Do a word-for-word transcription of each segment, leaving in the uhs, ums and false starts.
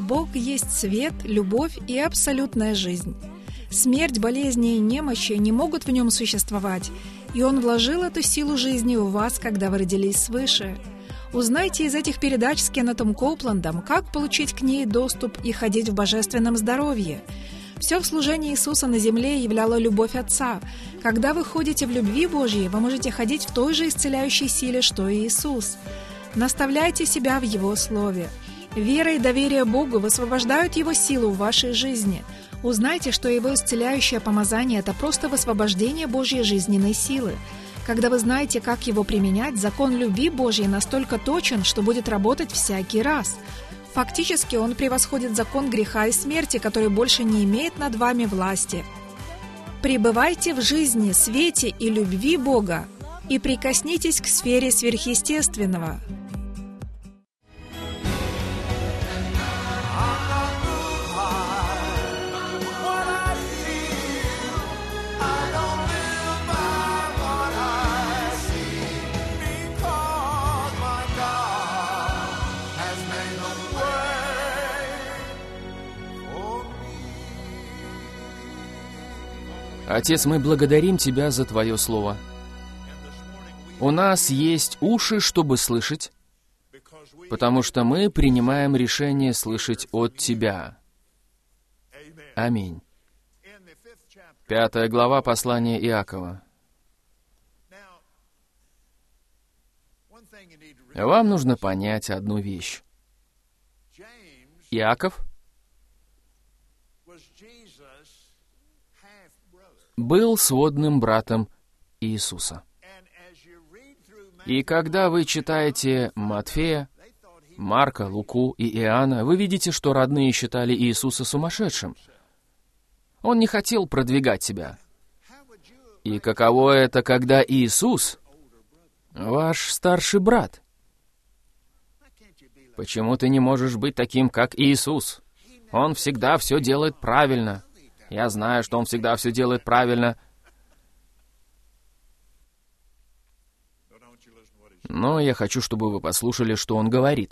Бог есть свет, любовь и абсолютная жизнь. Смерть, болезни и немощи не могут в нем существовать, и Он вложил эту силу жизни в вас, когда вы родились свыше. Узнайте из этих передач с Кеннетом Коупландом, как получить к ней доступ и ходить в божественном здоровье. Все в служении Иисуса на земле являло любовь Отца. Когда вы ходите в любви Божьей, вы можете ходить в той же исцеляющей силе, что и Иисус. Наставляйте себя в Его Слове. Вера и доверие Богу высвобождают Его силу в вашей жизни. Узнайте, что Его исцеляющее помазание – это просто высвобождение Божьей жизненной силы. Когда вы знаете, как его применять, закон любви Божьей настолько точен, что будет работать всякий раз. Фактически он превосходит закон греха и смерти, который больше не имеет над вами власти. Пребывайте в жизни, свете и любви Бога и прикоснитесь к сфере сверхъестественного. Отец, мы благодарим Тебя за Твое Слово. У нас есть уши, чтобы слышать, потому что мы принимаем решение слышать от Тебя. Аминь. Пятая глава послания Иакова. Вам нужно понять одну вещь. Иаков был сводным братом Иисуса. И когда вы читаете Матфея, Марка, Луку и Иоанна, вы видите, что родные считали Иисуса сумасшедшим. Он не хотел продвигать себя. И каково это, когда Иисус — ваш старший брат? Почему ты не можешь быть таким, как Иисус? Он всегда все делает правильно. Я знаю, что Он всегда все делает правильно. Но я хочу, чтобы вы послушали, что Он говорит.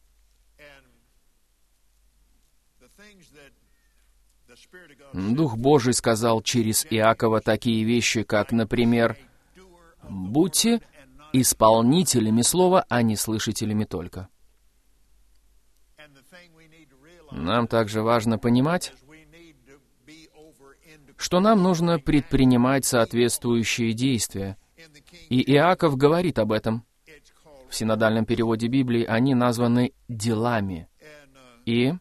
Дух Божий сказал через Иакова такие вещи, как, например, «Будьте исполнителями слова, а не слышателями только». Нам также важно понимать, что нам нужно предпринимать соответствующие действия. И Иаков говорит об этом. В синодальном переводе Библии они названы делами. И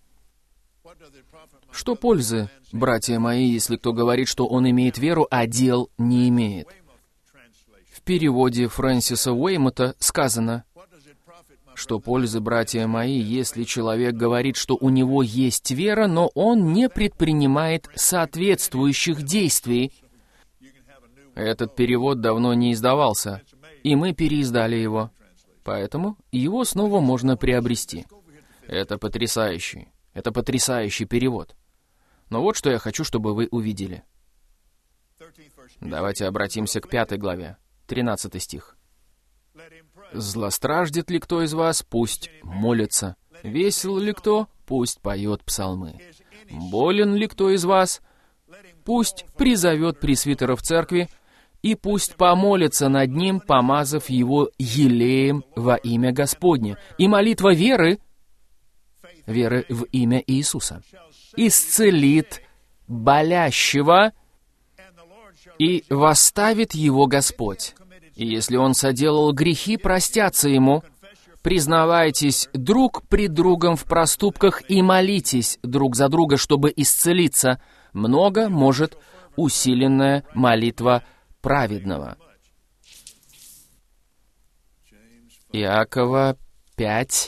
что пользы, братья мои, если кто говорит, что он имеет веру, а дел не имеет? В переводе Фрэнсиса Уэймота сказано, что пользы, братья мои, если человек говорит, что у него есть вера, но он не предпринимает соответствующих действий. Этот перевод давно не издавался, и мы переиздали его. Поэтому его снова можно приобрести. Это потрясающий, это потрясающий перевод. Но вот что я хочу, чтобы вы увидели. Давайте обратимся к пятой главе, тринадцатый стих. «Злостраждет ли кто из вас, пусть молится. Весел ли кто, пусть поет псалмы. Болен ли кто из вас, пусть призовет пресвитера в церкви, и пусть помолится над ним, помазав его елеем во имя Господне. И молитва веры, веры в имя Иисуса, исцелит болящего, и восставит его Господь. И если он соделал грехи, простятся ему. Признавайтесь друг пред другом в проступках и молитесь друг за друга, чтобы исцелиться. Много может усиленная молитва праведного». Иакова пять.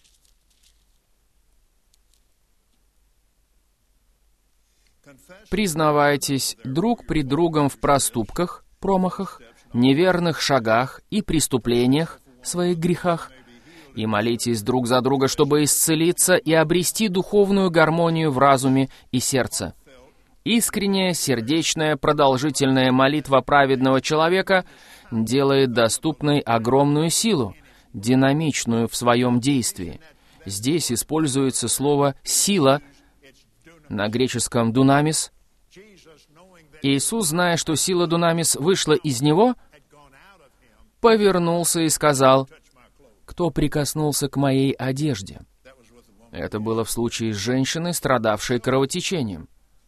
«Признавайтесь друг пред другом в проступках, промахах, неверных шагах и преступлениях, своих грехах, и молитесь друг за друга, чтобы исцелиться и обрести духовную гармонию в разуме и сердце. Искренняя, сердечная, продолжительная молитва праведного человека делает доступной огромную силу, динамичную в своем действии. Здесь используется слово «сила», на греческом «дунамис». Иисус, зная, что сила дунамис вышла из Него, повернулся и сказал: «Кто прикоснулся к моей одежде?» Это было в случае с женщиной, страдавшей кровотечением.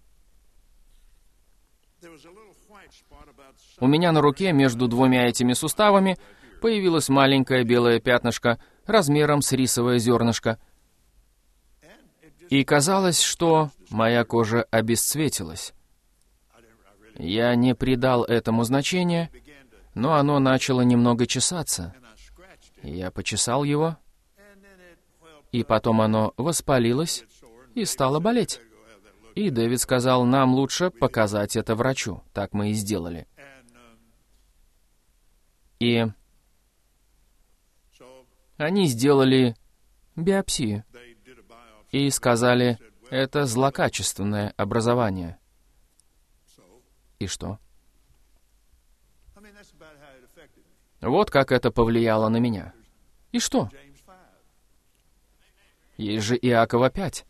У меня на руке между двумя этими суставами появилось маленькое белое пятнышко размером с рисовое зернышко. И казалось, что моя кожа обесцветилась. Я не придал этому значения, но оно начало немного чесаться. Я почесал его, и потом оно воспалилось и стало болеть. И Дэвид сказал: нам лучше показать это врачу. Так мы и сделали. И они сделали биопсию и сказали: это злокачественное образование. И что? Вот как это повлияло на меня. И что? Есть же Иакова пять.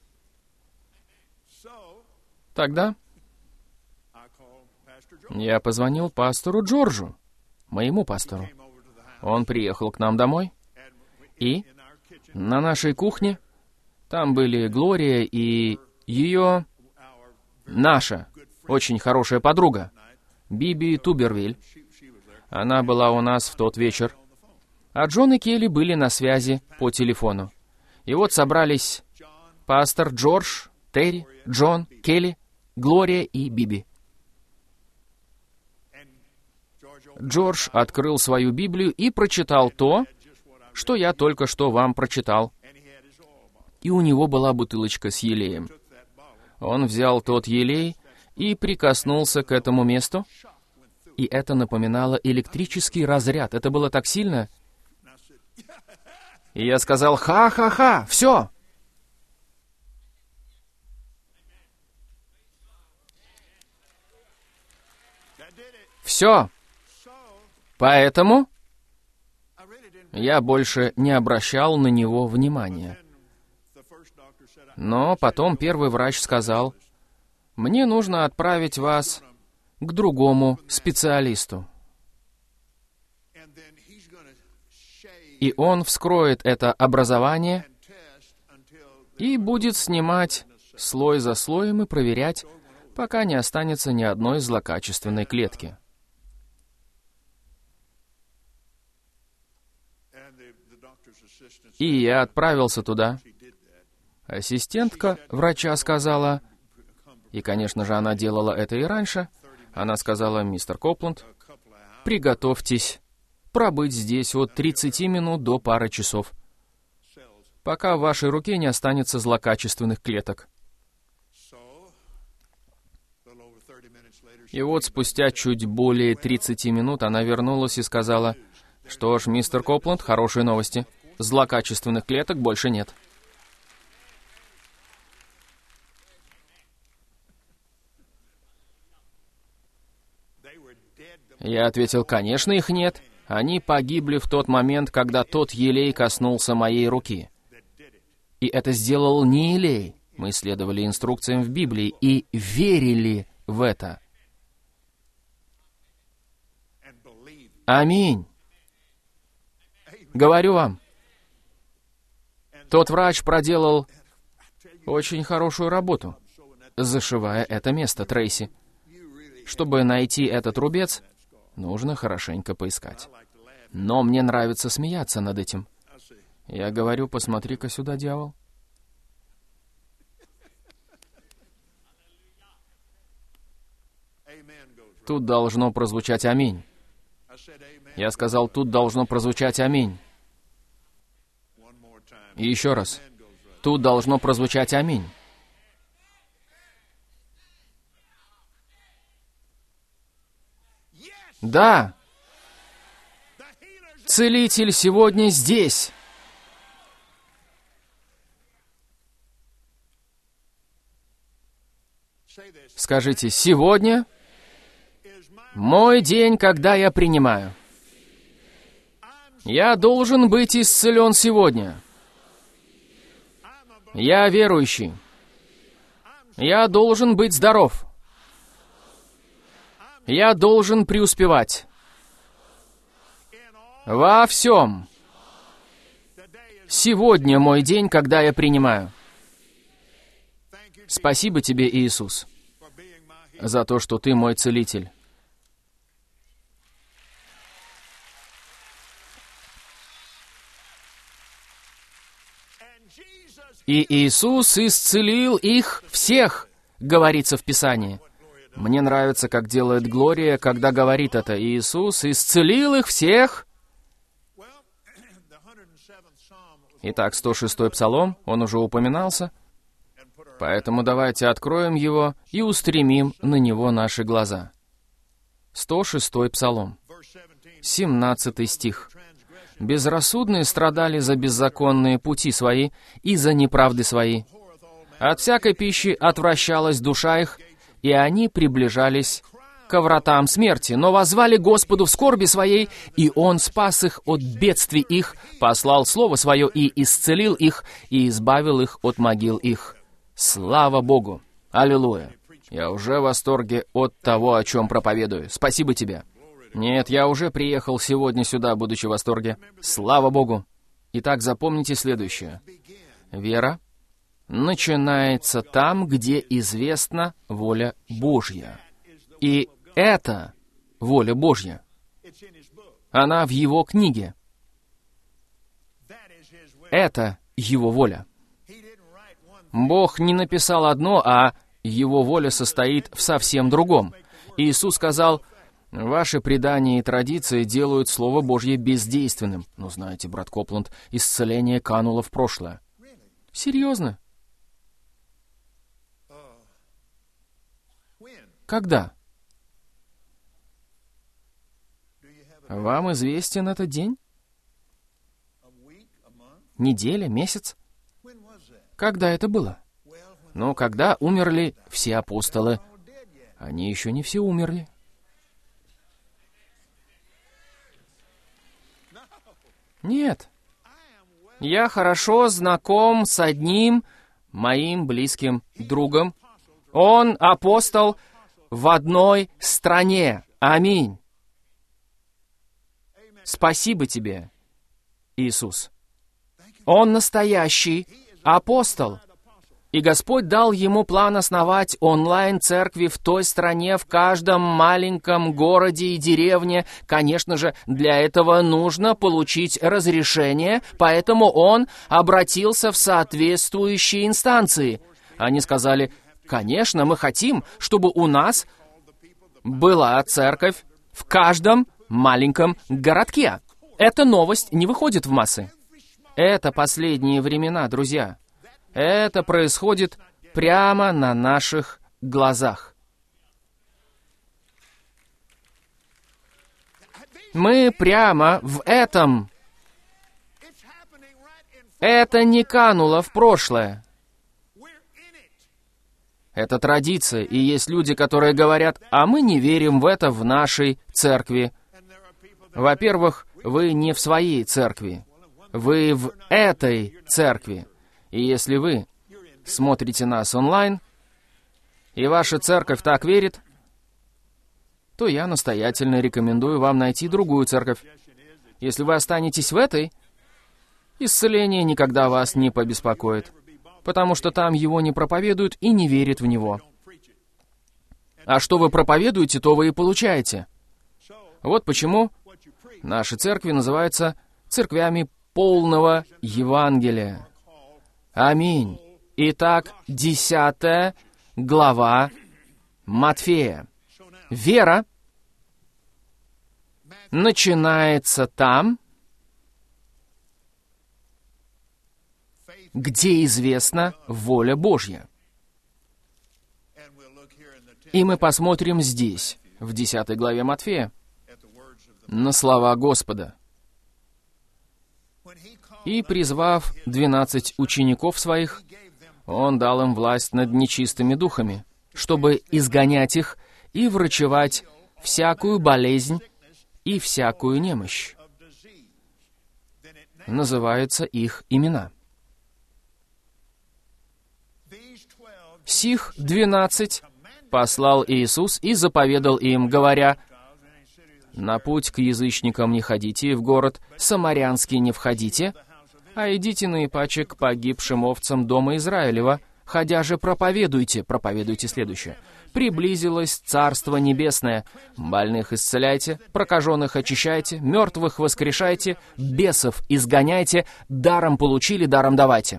Тогда я позвонил пастору Джорджу, моему пастору. Он приехал к нам домой, и на нашей кухне там были Глория и ее, наша, очень хорошая подруга, Биби Тубервиль. Она была у нас в тот вечер. А Джон и Келли были на связи по телефону. И вот собрались пастор Джордж, Терри, Джон, Келли, Глория и Биби. Джордж открыл свою Библию и прочитал то, что я только что вам прочитал. И у него была бутылочка с елеем. Он взял тот елей и прикоснулся к этому месту, и это напоминало электрический разряд. Это было так сильно. И я сказал: «Ха-ха-ха! Все!» Все. Поэтому я больше не обращал на него внимания. Но потом первый врач сказал: «Мне нужно отправить вас к другому специалисту. И он вскроет это образование и будет снимать слой за слоем и проверять, пока не останется ни одной злокачественной клетки». И я отправился туда. Ассистентка врача сказала, и, конечно же, она делала это и раньше, она сказала: «Мистер Копланд, приготовьтесь пробыть здесь от тридцати минут до пары часов, пока в вашей руке не останется злокачественных клеток». И вот спустя чуть более тридцати минут она вернулась и сказала: «Что ж, мистер Копланд, хорошие новости. Злокачественных клеток больше нет». Я ответил: «Конечно, их нет. Они погибли в тот момент, когда тот елей коснулся моей руки. И это сделал не елей. Мы следовали инструкциям в Библии и верили в это». Аминь. Говорю вам, тот врач проделал очень хорошую работу, зашивая это место, Трейси. Чтобы найти этот рубец, нужно хорошенько поискать. Но мне нравится смеяться над этим. Я говорю: посмотри-ка сюда, дьявол. Тут должно прозвучать «Аминь». Я сказал: тут должно прозвучать «Аминь». И еще раз. Тут должно прозвучать «Аминь». Да! Целитель сегодня здесь! Скажите: сегодня мой день, когда я принимаю. Я должен быть исцелен сегодня. Я верующий. Я должен быть здоров. Я должен преуспевать. Во всем. Сегодня мой день, когда я принимаю. Спасибо тебе, Иисус, за то, что ты мой целитель. И Иисус исцелил их всех, говорится в Писании. Мне нравится, как делает Глория, когда говорит это. Иисус исцелил их всех. Итак, сто шестой Псалом, он уже упоминался. Поэтому давайте откроем его и устремим на него наши глаза. сто шестой Псалом, семнадцатый стих. «Безрассудные страдали за беззаконные пути свои и за неправды свои. От всякой пищи отвращалась душа их, и они приближались ко вратам смерти, но воззвали Господу в скорби своей, и Он спас их от бедствий их, послал Слово Свое и исцелил их, и избавил их от могил их. Слава Богу! Аллилуйя! Я уже в восторге от того, о чем проповедую. Спасибо тебе! Нет, я уже приехал сегодня сюда, будучи в восторге. Слава Богу! Итак, запомните следующее. Вера начинается там, где известна воля Божья. И это воля Божья. Она в Его книге. Это Его воля. Бог не написал одно, а Его воля состоит в совсем другом. Иисус сказал: «Ваши предания и традиции делают Слово Божье бездейственным». Ну, знаете, брат Копланд, исцеление кануло в прошлое. Серьезно? Когда? Вам известен этот день? Неделя, месяц? Когда это было? Ну, когда умерли все апостолы. Они еще не все умерли. Нет. Я хорошо знаком с одним моим близким другом. Он апостол в одной стране. Аминь. Спасибо тебе, Иисус. Он настоящий апостол. И Господь дал ему план основать онлайн-церкви в той стране, в каждом маленьком городе и деревне. Конечно же, для этого нужно получить разрешение, поэтому он обратился в соответствующие инстанции. Они сказали: «Конечно, мы хотим, чтобы у нас была церковь в каждом маленьком городке». Эта новость не выходит в массы. Это последние времена, друзья. Это происходит прямо на наших глазах. Мы прямо в этом. Это не кануло в прошлое. Это традиция, и есть люди, которые говорят: «А мы не верим в это в нашей церкви». Во-первых, вы не в своей церкви. Вы в этой церкви. И если вы смотрите нас онлайн, и ваша церковь так верит, то я настоятельно рекомендую вам найти другую церковь. Если вы останетесь в этой, исцеление никогда вас не побеспокоит, потому что там его не проповедуют и не верят в него. А что вы проповедуете, то вы и получаете. Вот почему наши церкви называются церквями полного Евангелия. Аминь. Итак, десятая глава Матфея. Вера начинается там, где известна воля Божья. И мы посмотрим здесь, в десятой главе Матфея, на слова Господа. «И, призвав двенадцать учеников своих, Он дал им власть над нечистыми духами, чтобы изгонять их и врачевать всякую болезнь и всякую немощь». Называются их имена. Сих двенадцать послал Иисус и заповедал им, говоря: «На путь к язычникам не ходите, и в город самарянский не входите, а идите наипаче к погибшим овцам дома Израилева, ходя же проповедуйте». Проповедуйте следующее: «Приблизилось Царство Небесное, больных исцеляйте, прокаженных очищайте, мертвых воскрешайте, бесов изгоняйте, даром получили, даром давайте».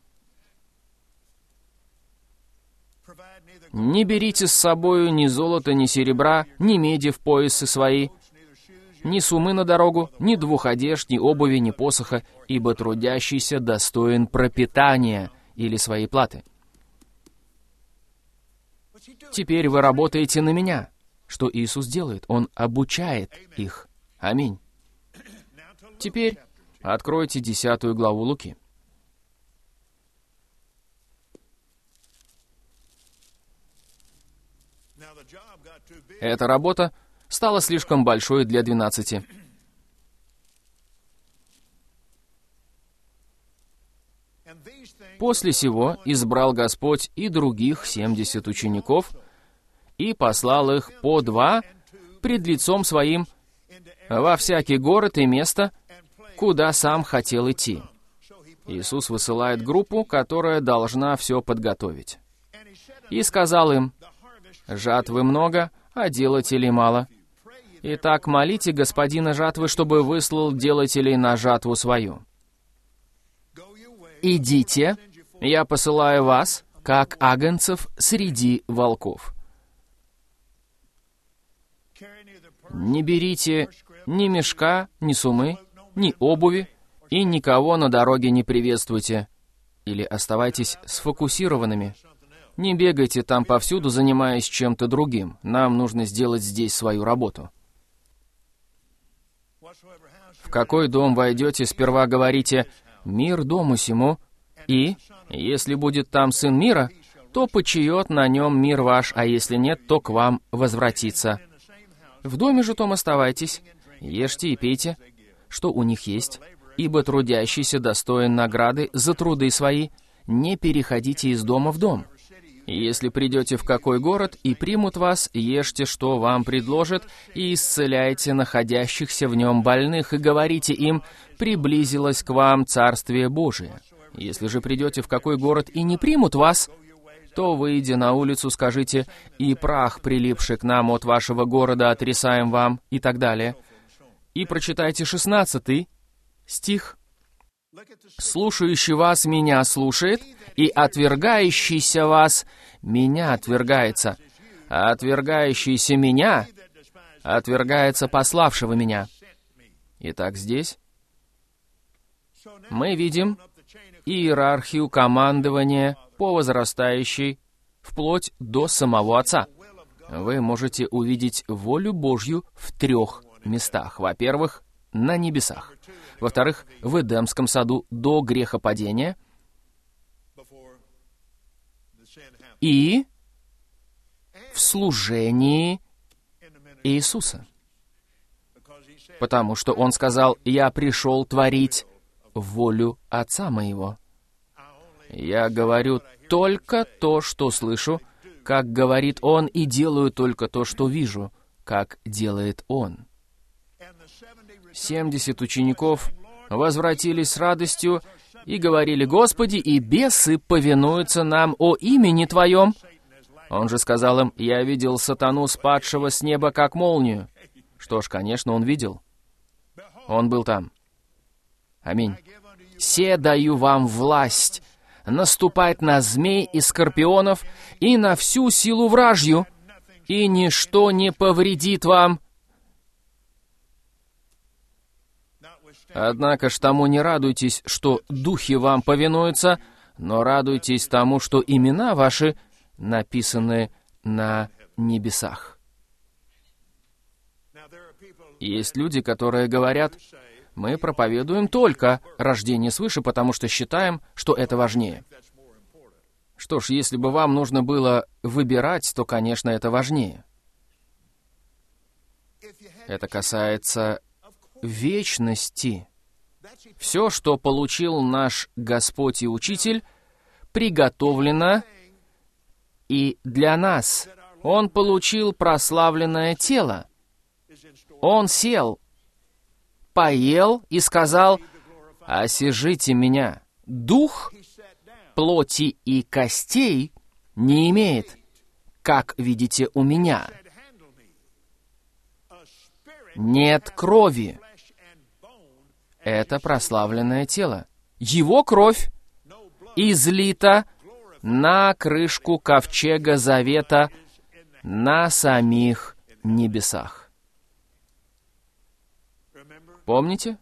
«Не берите с собою ни золота, ни серебра, ни меди в поясы свои, ни сумы на дорогу, ни двух одежд, ни обуви, ни посоха, ибо трудящийся достоин пропитания или своей платы. Теперь вы работаете на меня». Что Иисус делает? Он обучает их. Аминь. Теперь откройте десятую главу Луки. Эта работа стала слишком большой для двенадцати. После сего избрал Господь и других семьдесят учеников и послал их по два пред лицом своим во всякий город и место, куда сам хотел идти. Иисус высылает группу, которая должна все подготовить. И сказал им: «Жатвы много, а делателей мало. Итак, молите Господина жатвы, чтобы выслал делателей на жатву свою. Идите, я посылаю вас, как агнцев среди волков. Не берите ни мешка, ни сумы, ни обуви, и никого на дороге не приветствуйте, или оставайтесь сфокусированными. Не бегайте там повсюду, занимаясь чем-то другим. Нам нужно сделать здесь свою работу. В какой дом войдете, сперва говорите: «Мир дому сему», и, если будет там сын мира, то почиет на нем мир ваш, а если нет, то к вам возвратится. В доме же том оставайтесь, ешьте и пейте, что у них есть, ибо трудящийся достоин награды за труды свои, не переходите из дома в дом. Если придете в какой город и примут вас, ешьте, что вам предложат, и исцеляйте находящихся в нем больных, и говорите им: приблизилось к вам Царствие Божие. Если же придете в какой город и не примут вас, то, выйдя на улицу, скажите: и прах, прилипший к нам от вашего города, отрисаем вам, и так далее. И прочитайте шестнадцатый стих. «Слушающий вас меня слушает, и отвергающийся вас меня отвергается, а отвергающийся меня отвергается пославшего меня». Итак, здесь мы видим иерархию командования по возрастающей вплоть до самого Отца. Вы можете увидеть волю Божью в трех местах. Во-первых, на небесах. Во-вторых, в Эдемском саду до грехопадения. И в служении Иисуса. Потому что Он сказал: «Я пришел творить волю Отца моего». Я говорю только то, что слышу, как говорит Он, и делаю только то, что вижу, как делает Он. Семьдесят учеников возвратились с радостью и говорили: «Господи, и бесы повинуются нам о имени Твоем». Он же сказал им: «Я видел сатану, спадшего с неба, как молнию». Что ж, конечно, он видел. Он был там. Аминь. «Се даю вам власть наступать на змей и скорпионов и на всю силу вражью, и ничто не повредит вам». Однако ж тому не радуйтесь, что духи вам повинуются, но радуйтесь тому, что имена ваши написаны на небесах. Есть люди, которые говорят: мы проповедуем только рождение свыше, потому что считаем, что это важнее. Что ж, если бы вам нужно было выбирать, то, конечно, это важнее. Это касается вечности. Все, что получил наш Господь и Учитель, приготовлено и для нас. Он получил прославленное тело. Он сел, поел и сказал: «Осижите меня». Дух плоти и костей не имеет, как видите у меня. Нет крови. Это прославленное тело. Его кровь излита на крышку ковчега завета на самих небесах. Помните?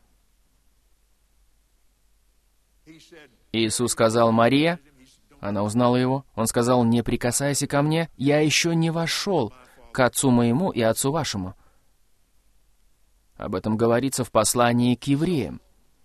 Иисус сказал: «Мария». Она узнала его. Он сказал: «Не прикасайся ко мне, я еще не вошел к Отцу моему и Отцу вашему». Об этом говорится в послании к евреям.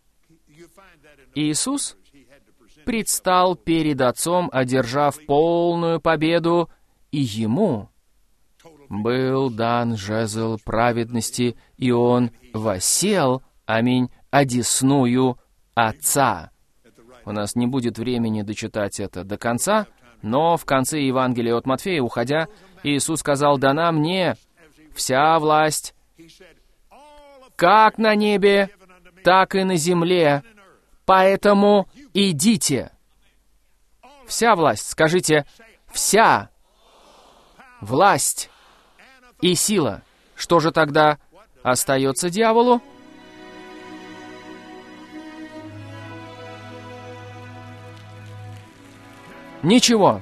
Иисус предстал перед Отцом, одержав полную победу, и Ему был дан жезл праведности, и Он воссел, аминь, одесную Отца. У нас не будет времени дочитать это до конца, но в конце Евангелия от Матфея, уходя, Иисус сказал: «Дана мне вся власть, как на небе, так и на земле, поэтому идите». Вся власть, скажите, вся власть и сила. Что же тогда остается дьяволу? Ничего.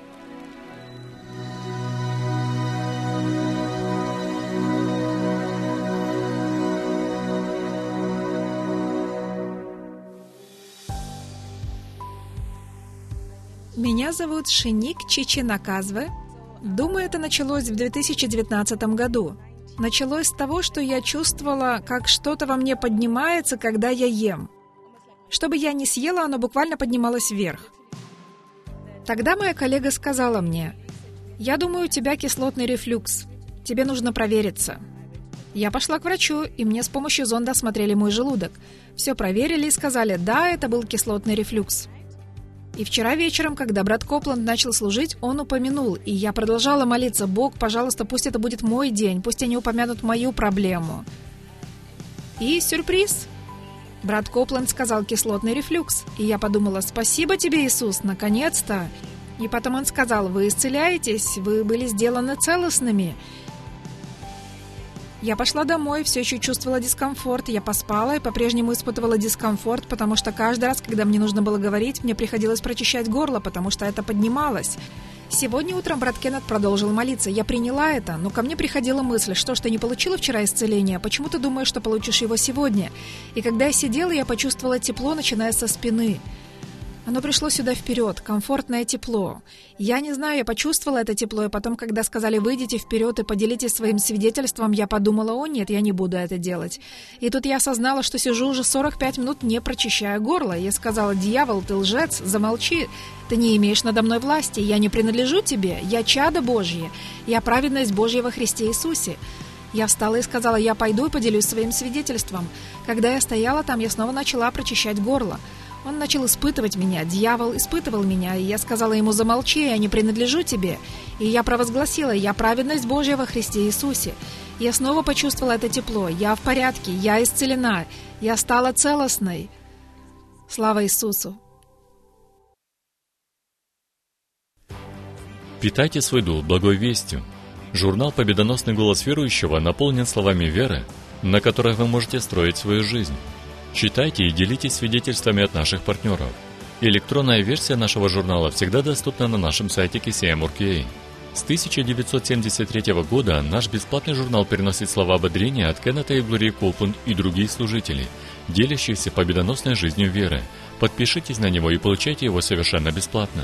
Меня зовут Шеник Чичинаказве. Думаю, это началось в две тысячи девятнадцатом году. Началось с того, что я чувствовала, как что-то во мне поднимается, когда я ем. Что бы я ни съела, оно буквально поднималось вверх. Тогда моя коллега сказала мне: «Я думаю, у тебя кислотный рефлюкс. Тебе нужно провериться». Я пошла к врачу, и мне с помощью зонда осмотрели мой желудок. Все проверили и сказали: «Да, это был кислотный рефлюкс». И вчера вечером, когда брат Копланд начал служить, он упомянул, и я продолжала молиться: «Бог, пожалуйста, пусть это будет мой день, пусть они упомянут мою проблему». И сюрприз! Брат Копланд сказал кислотный рефлюкс, и я подумала: «Спасибо тебе, Иисус, наконец-то!» И потом он сказал: «Вы исцеляетесь, вы были сделаны целостными». Я пошла домой, все еще чувствовала дискомфорт, я поспала и по-прежнему испытывала дискомфорт, потому что каждый раз, когда мне нужно было говорить, мне приходилось прочищать горло, потому что это поднималось. Сегодня утром брат Кеннет продолжил молиться. Я приняла это, но ко мне приходила мысль: что ж, ты не получила вчера исцеления, почему ты думаешь, что получишь его сегодня? И когда я сидела, я почувствовала тепло, начиная со спины. Оно пришло сюда вперед, комфортное тепло. Я не знаю, я почувствовала это тепло, и потом, когда сказали: «Выйдите вперед и поделитесь своим свидетельством», я подумала: «О нет, я не буду это делать». И тут я осознала, что сижу уже сорок пять минут, не прочищая горло. Я сказала: «Дьявол, ты лжец, замолчи. Ты не имеешь надо мной власти, я не принадлежу тебе, я чадо Божье, я праведность Божья во Христе Иисусе». Я встала и сказала: «Я пойду и поделюсь своим свидетельством». Когда я стояла там, я снова начала прочищать горло. Он начал испытывать меня, дьявол испытывал меня, и я сказала ему: «Замолчи, я не принадлежу тебе». И я провозгласила: «Я праведность Божья во Христе Иисусе». Я снова почувствовала это тепло. Я в порядке, я исцелена, я стала целостной. Слава Иисусу! Питайте свой дух благой вестью. Журнал «Победоносный голос верующего» наполнен словами веры, на которых вы можете строить свою жизнь. Читайте и делитесь свидетельствами от наших партнеров. Электронная версия нашего журнала всегда доступна на нашем сайте кей си эм точка ар кей. С тысяча девятьсот семьдесят третьего года наш бесплатный журнал переносит слова ободрения от Кеннета и Глории Копланд и других служителей, делящихся победоносной жизнью веры. Подпишитесь на него и получайте его совершенно бесплатно.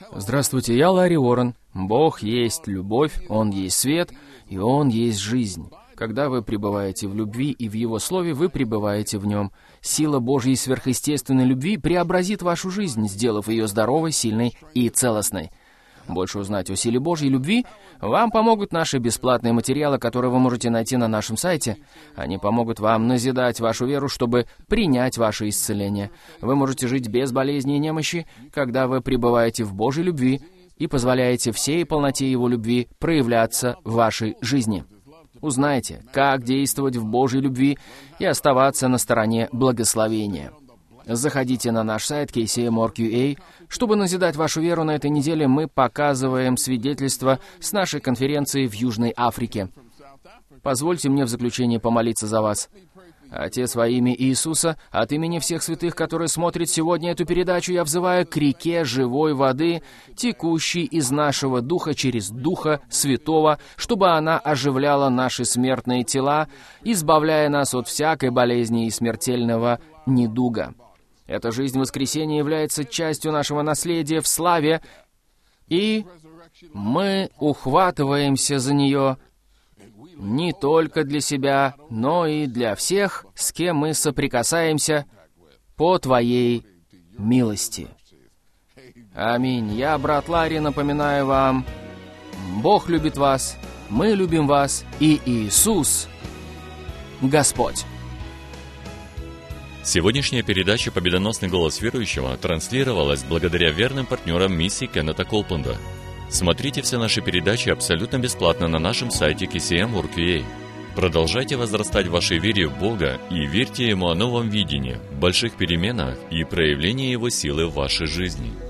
Здравствуйте, я Ларри Уоррен. Бог есть любовь, Он есть свет, и Он есть жизнь. Когда вы пребываете в любви и в Его Слове, вы пребываете в Нем. Сила Божьей сверхъестественной любви преобразит вашу жизнь, сделав ее здоровой, сильной и целостной. Больше узнать о силе Божьей любви вам помогут наши бесплатные материалы, которые вы можете найти на нашем сайте. Они помогут вам назидать вашу веру, чтобы принять ваше исцеление. Вы можете жить без болезней и немощи, когда вы пребываете в Божьей любви и позволяете всей полноте Его любви проявляться в вашей жизни. Узнайте, как действовать в Божьей любви и оставаться на стороне благословения. Заходите на наш сайт кей си эм точка орг точка ю а. Чтобы назидать вашу веру, на этой неделе мы показываем свидетельство с нашей конференции в Южной Африке. Позвольте мне в заключение помолиться за вас. Отец, во имя Иисуса, от имени всех святых, которые смотрят сегодня эту передачу, я взываю к реке живой воды, текущей из нашего духа через Духа Святого, чтобы она оживляла наши смертные тела, избавляя нас от всякой болезни и смертельного недуга. Эта жизнь воскресения является частью нашего наследия в славе, и мы ухватываемся за нее не только для себя, но и для всех, с кем мы соприкасаемся по Твоей милости. Аминь. Я, брат Ларри, напоминаю вам, Бог любит вас, мы любим вас, и Иисус — Господь. Сегодняшняя передача «Победоносный голос верующего» транслировалась благодаря верным партнерам миссии Кеннета Колпленда. Смотрите все наши передачи абсолютно бесплатно на нашем сайте кей си эм точка орг точка ю а. Продолжайте возрастать в вашей вере в Бога и верьте Ему о новом видении, больших переменах и проявлении Его силы в вашей жизни.